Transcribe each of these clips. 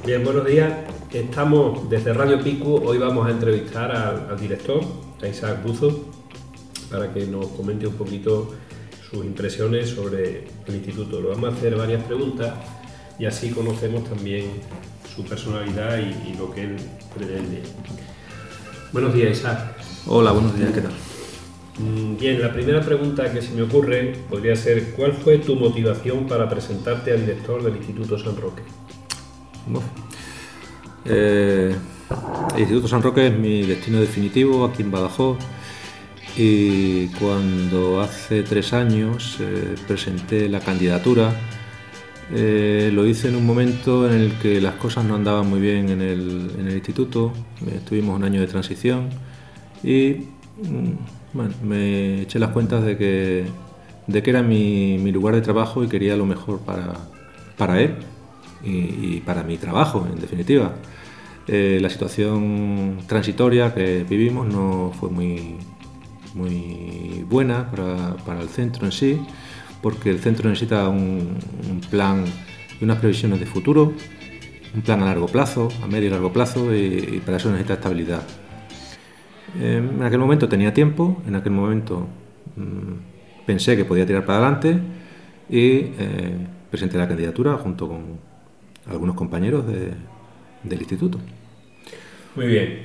Bien, buenos días. Estamos desde Radio Picu. Hoy vamos a entrevistar al director, a Isaac Buzo, para que nos comente un poquito sus impresiones sobre el instituto. Le vamos a hacer varias preguntas y así conocemos también su personalidad y lo que él pretende. Buenos días, Isaac. Hola, buenos días, ¿qué tal? Bien, la primera pregunta que se me ocurre podría ser: ¿cuál fue tu motivación para presentarte al director del Instituto San Roque? Bueno, el Instituto San Roque es mi destino definitivo aquí en Badajoz, y cuando hace 3 años presenté la candidatura, lo hice en un momento en el que las cosas no andaban muy bien en el instituto. Tuvimos un año de transición y bueno, me eché las cuentas de que era mi lugar de trabajo y quería lo mejor para él y para mi trabajo, en definitiva. La situación transitoria que vivimos no fue muy buena para el centro en sí, porque el centro necesita un plan y unas previsiones de futuro, un plan a largo plazo, a medio y largo plazo, y para eso necesita estabilidad. En aquel momento tenía tiempo, en aquel momento pensé que podía tirar para adelante y presenté la candidatura junto con algunos compañeros del instituto. Muy bien.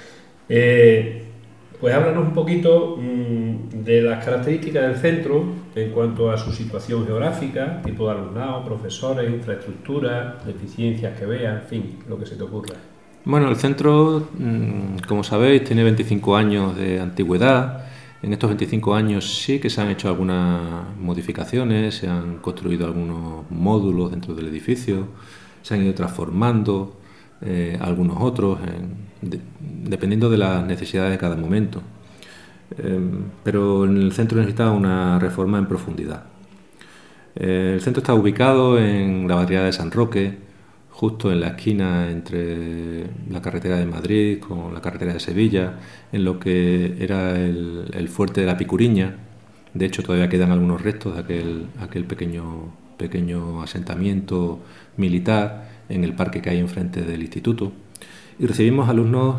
Pues háblanos un poquito de las características del centro en cuanto a su situación geográfica, tipo de alumnado, profesores, infraestructura, deficiencias que vean, en fin, lo que se te ocurra. Bueno, el centro, como sabéis, tiene 25 años de antigüedad. En estos 25 años sí que se han hecho algunas modificaciones, se han construido algunos módulos dentro del edificio, se han ido transformando algunos otros, dependiendo de las necesidades de cada momento. Pero en el centro necesita una reforma en profundidad. El centro está ubicado en la barriada de San Roque, justo en la esquina entre la carretera de Madrid con la carretera de Sevilla, en lo que era el fuerte de la Picuriña. De hecho, todavía quedan algunos restos de aquel pequeño asentamiento militar en el parque que hay enfrente del instituto. Y recibimos alumnos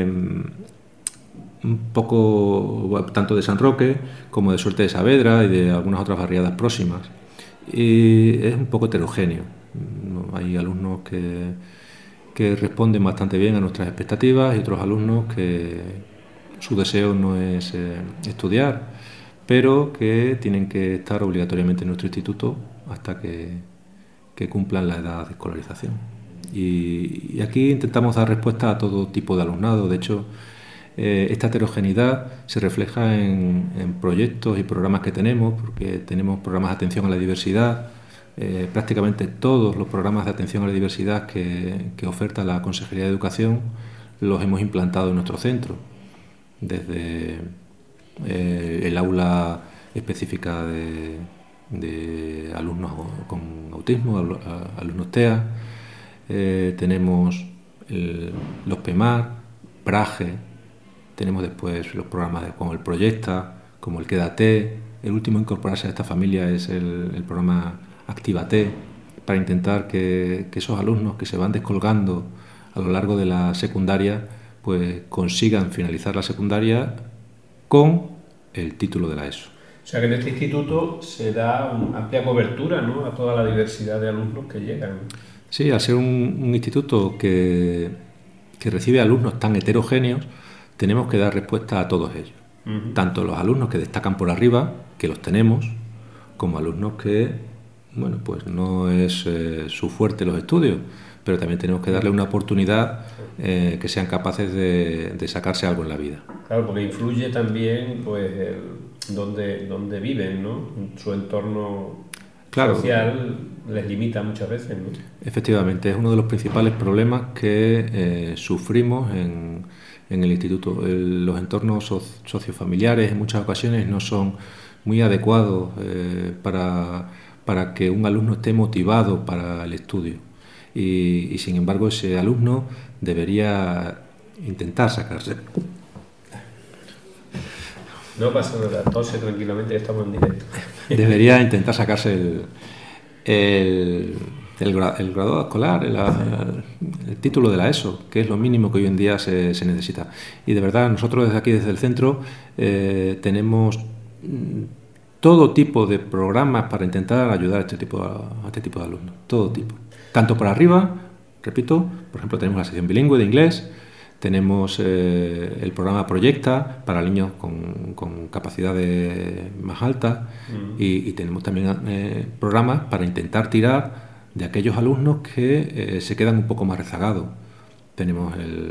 un poco tanto de San Roque como de Suerte de Saavedra y de algunas otras barriadas próximas. Y es un poco heterogéneo. Hay alumnos que responden bastante bien a nuestras expectativas y otros alumnos que su deseo no es estudiar, pero que tienen que estar obligatoriamente en nuestro instituto hasta que cumplan la edad de escolarización. Y aquí intentamos dar respuesta a todo tipo de alumnado. De hecho, esta heterogeneidad se refleja en proyectos y programas que tenemos, porque tenemos programas de atención a la diversidad. Prácticamente todos los programas de atención a la diversidad que oferta la Consejería de Educación los hemos implantado en nuestro centro, desde el aula específica de alumnos con autismo, alumnos TEA, tenemos los PEMAR, PRAGE, tenemos después los programas como el Proyecta, como el Quédate. El último a incorporarse a esta familia es el programa Actívate, para intentar que esos alumnos que se van descolgando a lo largo de la secundaria pues consigan finalizar la secundaria con el título de la ESO. O sea que en este instituto se da una amplia cobertura, ¿no?, a toda la diversidad de alumnos que llegan. Sí, al ser un instituto que recibe alumnos tan heterogéneos, tenemos que dar respuesta a todos ellos. Uh-huh. Tanto los alumnos que destacan por arriba, que los tenemos, como alumnos que, bueno, pues no es su fuerte los estudios, pero también tenemos que darle una oportunidad que sean capaces de sacarse algo en la vida. Claro, porque influye también pues donde viven, ¿no? Su entorno social les limita muchas veces, ¿no? Efectivamente, es uno de los principales problemas que sufrimos en el instituto. Los entornos sociofamiliares en muchas ocasiones no son muy adecuados para que un alumno esté motivado para el estudio. Y sin embargo, ese alumno debería intentar sacarse. No pasa nada, tose tranquilamente, estamos en directo. Debería intentar sacarse el graduado escolar, el título de la ESO, que es lo mínimo que hoy en día se necesita. Y de verdad, nosotros desde aquí, desde el centro, tenemos todo tipo de programas para intentar ayudar a este tipo de alumnos, todo tipo. Tanto para arriba, repito, por ejemplo, tenemos la sección bilingüe de inglés, tenemos el programa Proyecta para niños con capacidades más altas y tenemos también programas para intentar tirar de aquellos alumnos que se quedan un poco más rezagados. Tenemos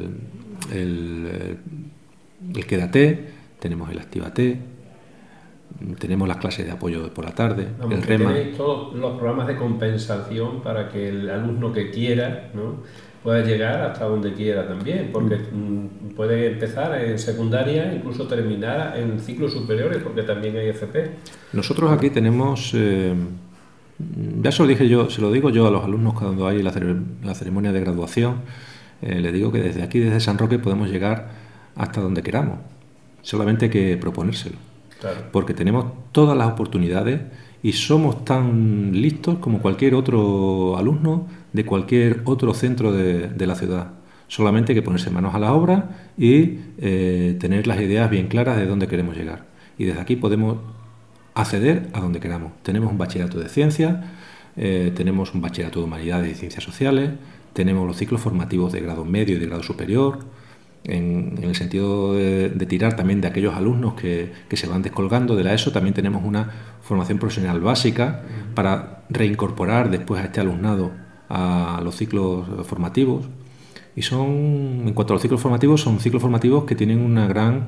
el Quédate, tenemos el Actívate, tenemos las clases de apoyo por la tarde, vamos, el REMA. Tenéis todos los programas de compensación para que el alumno que quiera, ¿no?, pueda llegar hasta donde quiera también, porque puede empezar en secundaria, incluso terminar en ciclos superiores, porque también hay FP. Nosotros aquí tenemos, ya se lo digo yo a los alumnos cuando hay la ceremonia de graduación, les digo que desde aquí, desde San Roque, podemos llegar hasta donde queramos, solamente hay que proponérselo. Claro. Porque tenemos todas las oportunidades y somos tan listos como cualquier otro alumno de cualquier otro centro de la ciudad. Solamente hay que ponerse manos a la obra y tener las ideas bien claras de dónde queremos llegar. Y desde aquí podemos acceder a donde queramos. Tenemos un bachillerato de ciencias, tenemos un bachillerato de humanidades y ciencias sociales, tenemos los ciclos formativos de grado medio y de grado superior, en el sentido de tirar también de aquellos alumnos que se van descolgando de la ESO. También tenemos una formación profesional básica para reincorporar después a este alumnado a los ciclos formativos. Y en cuanto a los ciclos formativos, son ciclos formativos que tienen una gran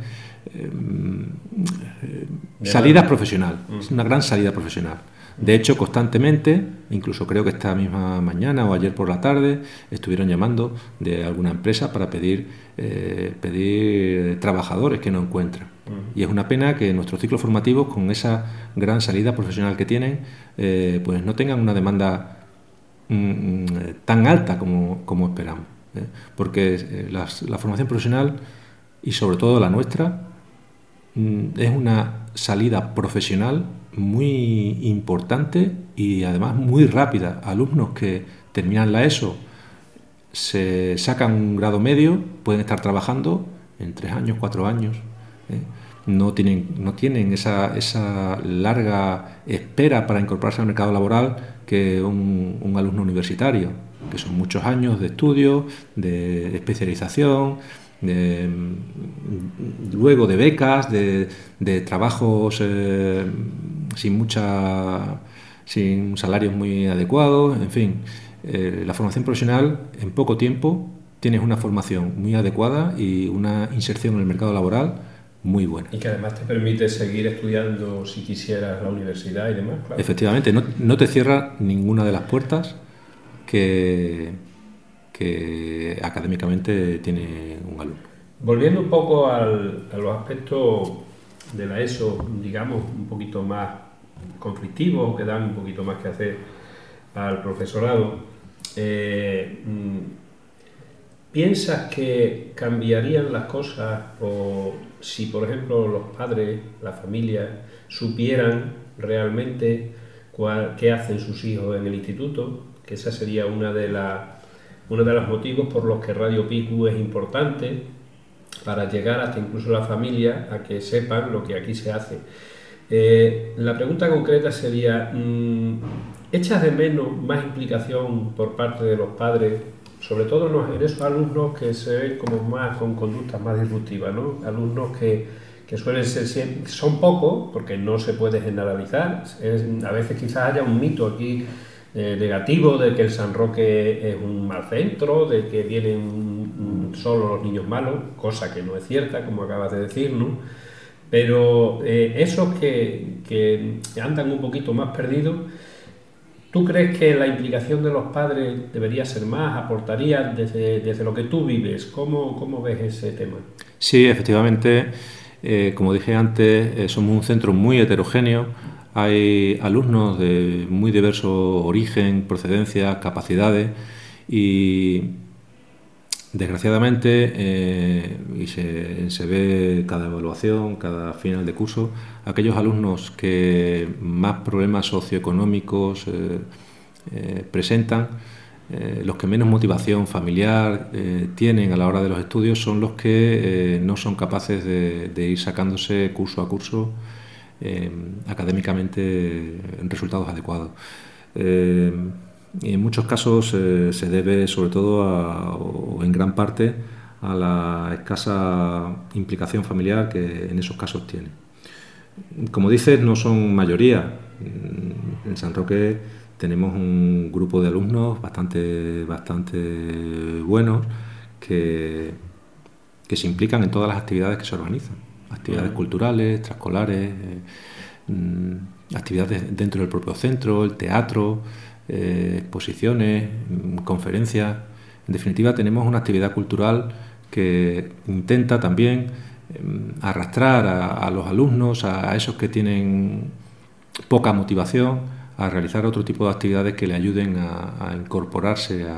salida profesional. Es una gran salida profesional. De hecho, constantemente, incluso creo que esta misma mañana o ayer por la tarde, estuvieron llamando de alguna empresa para pedir trabajadores que no encuentran. Y es una pena que nuestros ciclos formativos, con esa gran salida profesional que tienen, pues no tengan una demanda tan alta como esperamos. Porque la formación profesional, y sobre todo la nuestra, es una salida profesional muy importante y además muy rápida. Alumnos que terminan la ESO, se sacan un grado medio, pueden estar trabajando en 3 años, 4 años. No tienen esa larga espera para incorporarse al mercado laboral que un alumno universitario, que son muchos años de estudio, de especialización, luego de becas, de trabajos sin salarios muy adecuados, en fin. La formación profesional, en poco tiempo tienes una formación muy adecuada y una inserción en el mercado laboral muy buena. Y que además te permite seguir estudiando si quisieras la universidad y demás, claro. Efectivamente, no te cierra ninguna de las puertas que académicamente tiene un alumno. Volviendo un poco a los aspectos de la ESO, digamos, un poquito más conflictivos, que dan un poquito más que hacer al profesorado, ¿piensas que cambiarían las cosas o si, por ejemplo, los padres, la familia, supieran realmente qué hacen sus hijos en el instituto? Que esa sería uno de los motivos por los que Radio Picu es importante, para llegar hasta incluso la familia a que sepan lo que aquí se hace. La pregunta concreta sería, ¿echas de menos más implicación por parte de los padres, sobre todo en esos alumnos que se ven como más con conductas más disruptivas, ¿no? Alumnos que suelen ser, son pocos, porque no se puede generalizar, a veces quizás haya un mito aquí negativo de que el San Roque es un mal centro, de que vienen solo los niños malos, cosa que no es cierta, como acabas de decir, ¿no? Pero esos que andan un poquito más perdidos, ¿tú crees que la implicación de los padres debería ser más? ¿Aportaría desde lo que tú vives? ¿Cómo ves ese tema? Sí, efectivamente, como dije antes, somos un centro muy heterogéneo. Hay alumnos de muy diverso origen, procedencia, capacidades y desgraciadamente, y se ve cada evaluación, cada final de curso, aquellos alumnos que más problemas socioeconómicos presentan, los que menos motivación familiar tienen a la hora de los estudios son los que no son capaces de ir sacándose curso a curso académicamente en resultados adecuados. Y en muchos casos se debe sobre todo o en gran parte a la escasa implicación familiar que en esos casos tiene. Como dices, no son mayoría. En San Roque tenemos un grupo de alumnos bastante buenos que se implican en todas las actividades que se organizan. Actividades culturales, extraescolares, actividades dentro del propio centro, el teatro, exposiciones, conferencias. En definitiva, tenemos una actividad cultural que intenta también arrastrar a los alumnos, a esos que tienen poca motivación, a realizar otro tipo de actividades que le ayuden a incorporarse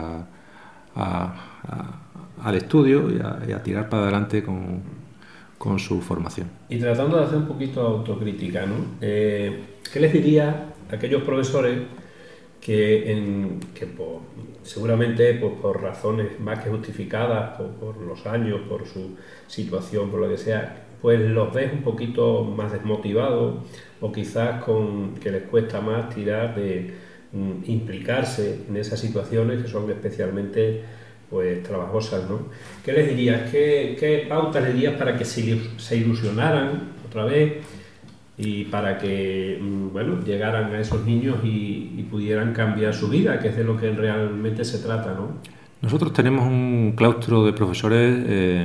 al estudio y a tirar para adelante con su formación. Y tratando de hacer un poquito de autocrítica, ¿no? ¿Qué les diría a aquellos profesores que seguramente por razones más que justificadas, por los años, por su situación, por lo que sea, pues los ves un poquito más desmotivados o quizás que les cuesta más tirar de implicarse en esas situaciones que son especialmente pues trabajosas, ¿no? ¿Qué les dirías? ¿Qué pautas les dirías para que se ilusionaran otra vez y para que llegaran a esos niños y pudieran cambiar su vida, que es de lo que realmente se trata, ¿no? Nosotros tenemos un claustro de profesores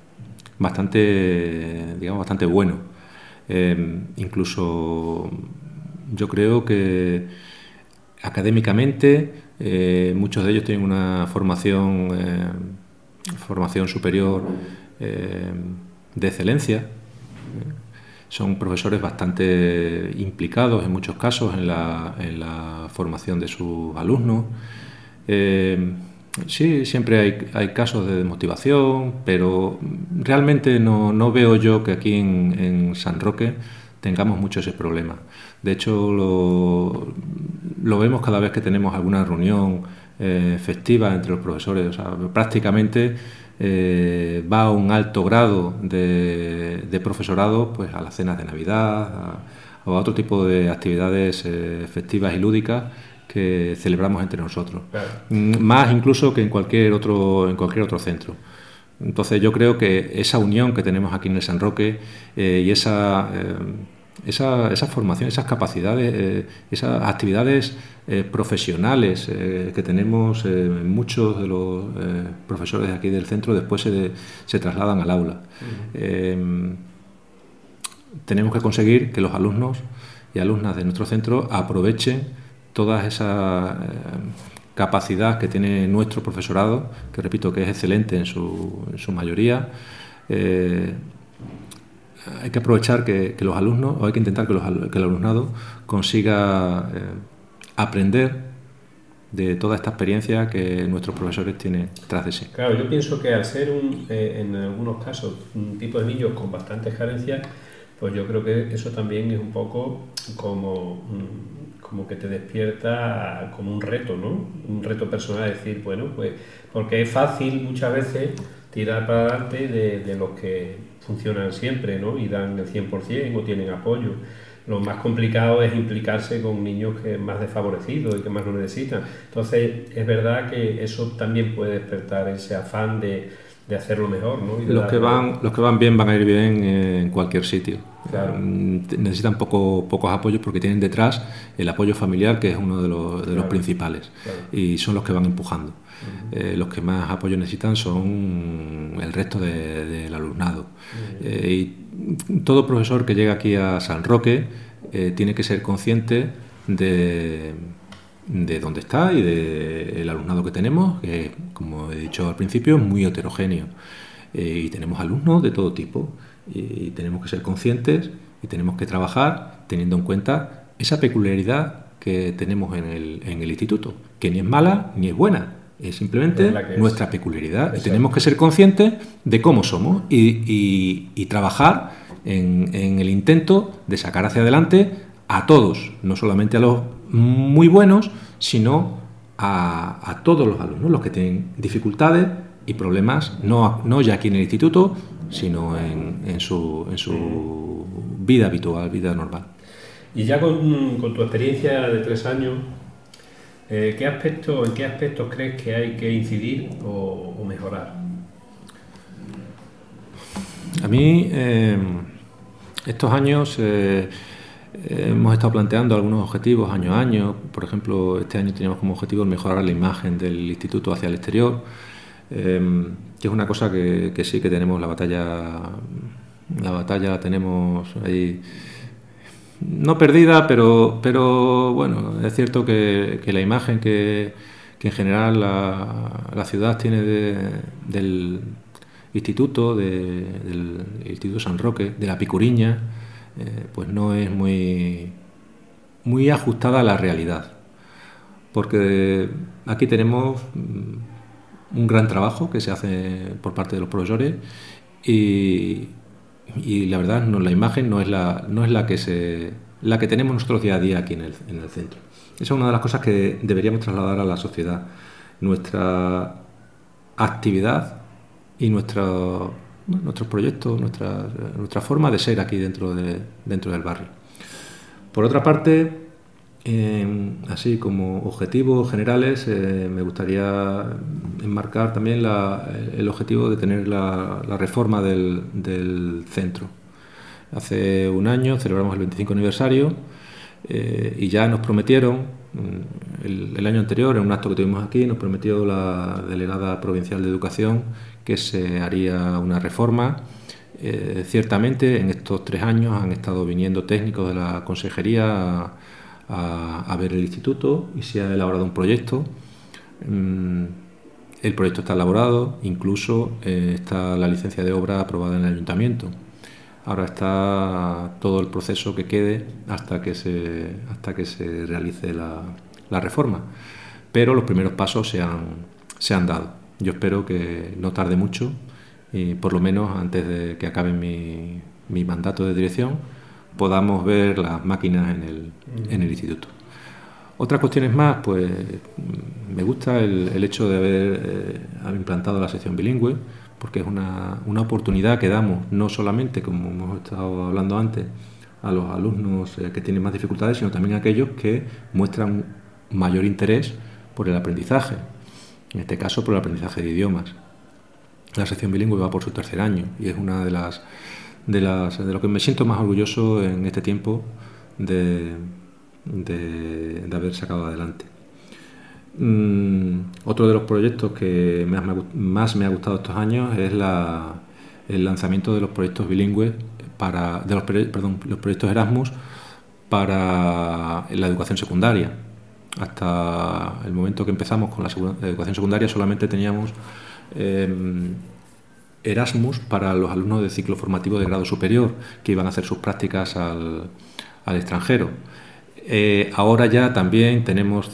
bastante bueno. Incluso yo creo que académicamente muchos de ellos tienen una formación superior de excelencia. Son profesores bastante implicados en muchos casos en la formación de sus alumnos. Sí, siempre hay casos de desmotivación, pero realmente no veo yo que aquí en San Roque tengamos mucho ese problema. De hecho, lo vemos cada vez que tenemos alguna reunión festiva entre los profesores. O sea, prácticamente va a un alto grado de profesorado pues a las cenas de Navidad o a otro tipo de actividades festivas y lúdicas que celebramos entre nosotros, claro. Más incluso que en cualquier otro centro. Entonces yo creo que esa unión que tenemos aquí en el San Roque y esa formación, esas capacidades, esas actividades profesionales que tenemos muchos de los profesores de aquí del centro después se trasladan al aula. Tenemos que conseguir que los alumnos y alumnas de nuestro centro aprovechen toda esa capacidad que tiene nuestro profesorado, que repito que es excelente en su mayoría. Hay que aprovechar que los alumnos, o hay que intentar que el alumnado consiga aprender de toda esta experiencia que nuestros profesores tienen tras de sí. Claro, yo pienso que al ser en algunos casos un tipo de niños con bastantes carencias, pues yo creo que eso también es un poco como que te despierta como un reto, ¿no? Un reto personal, decir, bueno, pues porque es fácil muchas veces tirar para adelante de los que funcionan siempre, ¿no? Y dan el 100% o tienen apoyo. Lo más complicado es implicarse con niños que más desfavorecidos y que más lo necesitan. Entonces, es verdad que eso también puede despertar ese afán de hacerlo mejor, ¿no? Los que van bien van a ir bien en cualquier sitio. Claro. Necesitan pocos apoyos porque tienen detrás el apoyo familiar, que es uno de los principales, claro. Y son los que van empujando. Los que más apoyo necesitan son el resto del alumnado. Y todo profesor que llega aquí a San Roque tiene que ser consciente de dónde está y del alumnado que tenemos, que, como he dicho al principio, es muy heterogéneo. Y tenemos alumnos de todo tipo y tenemos que ser conscientes y tenemos que trabajar teniendo en cuenta esa peculiaridad que tenemos en el instituto, que ni es mala ni es buena, es simplemente nuestra peculiaridad. Exacto. Y tenemos que ser conscientes de cómo somos y trabajar en el intento de sacar hacia adelante a todos, no solamente a los muy buenos, sino a todos los alumnos, los que tienen dificultades y problemas, no ya aquí en el instituto, sino en su vida habitual, vida normal. Y ya con tu experiencia de 3 años, ¿en qué aspectos crees que hay que incidir o mejorar? A mí, estos años hemos estado planteando algunos objetivos año a año. Por ejemplo, este año teníamos como objetivo mejorar la imagen del instituto hacia el exterior, que es una cosa que sí que tenemos la batalla la tenemos ahí no perdida, pero bueno, es cierto que la imagen que en general la ciudad tiene del instituto, del Instituto San Roque, de la Picuriña, pues no es muy ajustada a la realidad, porque aquí tenemos un gran trabajo que se hace por parte de los profesores y la verdad la imagen no es la que tenemos nosotros día a día aquí en el centro. Esa es una de las cosas que deberíamos trasladar a la sociedad, nuestra actividad y nuestros proyectos, nuestra forma de ser aquí dentro del barrio. Por otra parte, así como objetivos generales, me gustaría enmarcar también el objetivo de tener la reforma del centro. Hace un año celebramos el 25 aniversario y ya nos prometieron, el año anterior, en un acto que tuvimos aquí, nos prometió la delegada provincial de Educación que se haría una reforma. Ciertamente, en estos 3 años han estado viniendo técnicos de la consejería a ver el instituto y se ha elaborado un proyecto. El proyecto está elaborado, incluso está la licencia de obra aprobada en el ayuntamiento. Ahora está todo el proceso que quede hasta que se realice la reforma. Pero los primeros pasos se han dado. Yo espero que no tarde mucho y por lo menos antes de que acabe mi mandato de dirección podamos ver las máquinas en el instituto. Otras cuestiones más, pues me gusta el hecho de haber implantado la sección bilingüe, porque es una oportunidad que damos no solamente, como hemos estado hablando antes, a los alumnos que tienen más dificultades, sino también a aquellos que muestran mayor interés por el aprendizaje, en este caso por el aprendizaje de idiomas. La sección bilingüe va por su 3er año y es una de lo que me siento más orgulloso en este tiempo de haber sacado adelante. Otro de los proyectos que más me ha gustado estos años es el lanzamiento de los proyectos bilingües los proyectos Erasmus para la educación secundaria. Hasta el momento que empezamos con la educación secundaria solamente teníamos Erasmus para los alumnos de ciclo formativo de grado superior que iban a hacer sus prácticas al extranjero. Ahora ya también tenemos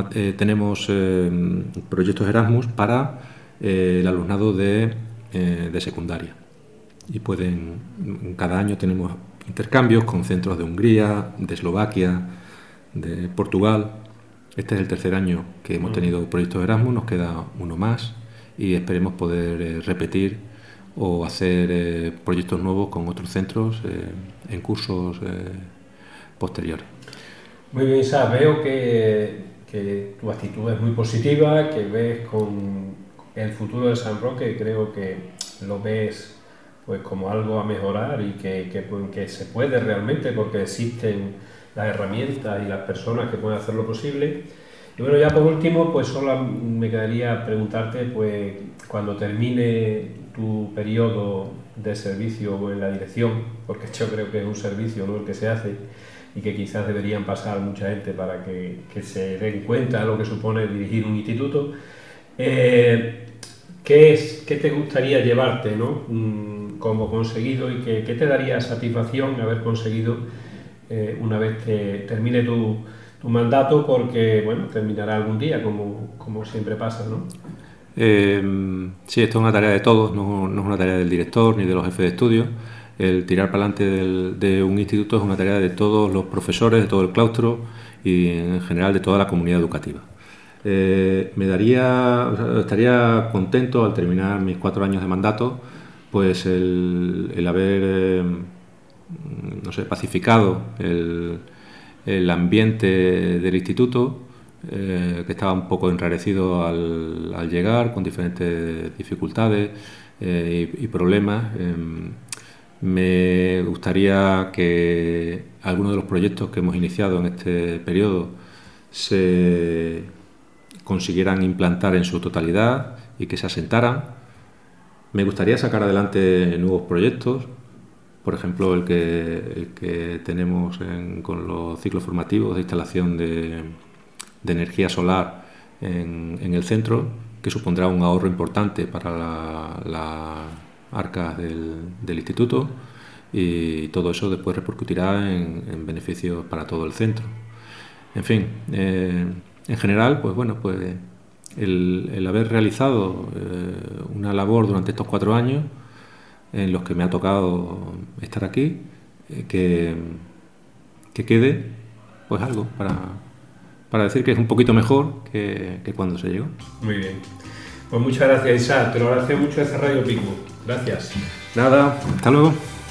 proyectos Erasmus para el alumnado de secundaria y cada año tenemos intercambios con centros de Hungría, de Eslovaquia, de Portugal. Este es el 3er año que hemos tenido proyectos Erasmus, nos queda uno más y esperemos poder repetir o hacer proyectos nuevos con otros centros en cursos posteriores. Muy bien, Isa, veo que tu actitud es muy positiva, que ves con el futuro de San Roque, creo que lo ves pues como algo a mejorar y que se puede realmente, porque existen las herramientas y las personas que pueden hacerlo posible. Y bueno, ya por último, pues solo me quedaría preguntarte, pues cuando termine tu periodo de servicio en la dirección, porque yo creo que es un servicio, ¿no?, el que se hace, y que quizás deberían pasar mucha gente para que se den cuenta de lo que supone dirigir un instituto. ¿Qué te gustaría llevarte, ¿no?, como conseguido, y qué te daría satisfacción haber conseguido una vez que termine tu mandato? Porque bueno, terminará algún día, como siempre pasa, ¿no? Sí, esto es una tarea de todos, no es una tarea del director ni de los jefes de estudio. el tirar para adelante de un instituto es una tarea de todos los profesores, de todo el claustro y en general de toda la comunidad educativa. Estaría contento al terminar mis 4 años de mandato, pues el haber pacificado el ambiente del instituto, que estaba un poco enrarecido al llegar, con diferentes dificultades y problemas. Me gustaría que algunos de los proyectos que hemos iniciado en este periodo se consiguieran implantar en su totalidad y que se asentaran. Me gustaría sacar adelante nuevos proyectos, por ejemplo el que tenemos con los ciclos formativos de instalación de energía solar en el centro, que supondrá un ahorro importante para las arcas del instituto, y todo eso después repercutirá en beneficios para todo el centro. En fin, en general, pues bueno, pues el haber realizado una labor durante estos 4 años en los que me ha tocado estar aquí, que quede pues algo para decir que es un poquito mejor que cuando se llegó. Muy bien. Pues muchas gracias, Isaac. Te lo agradezco mucho desde Radio Picu. Gracias. Nada, hasta luego.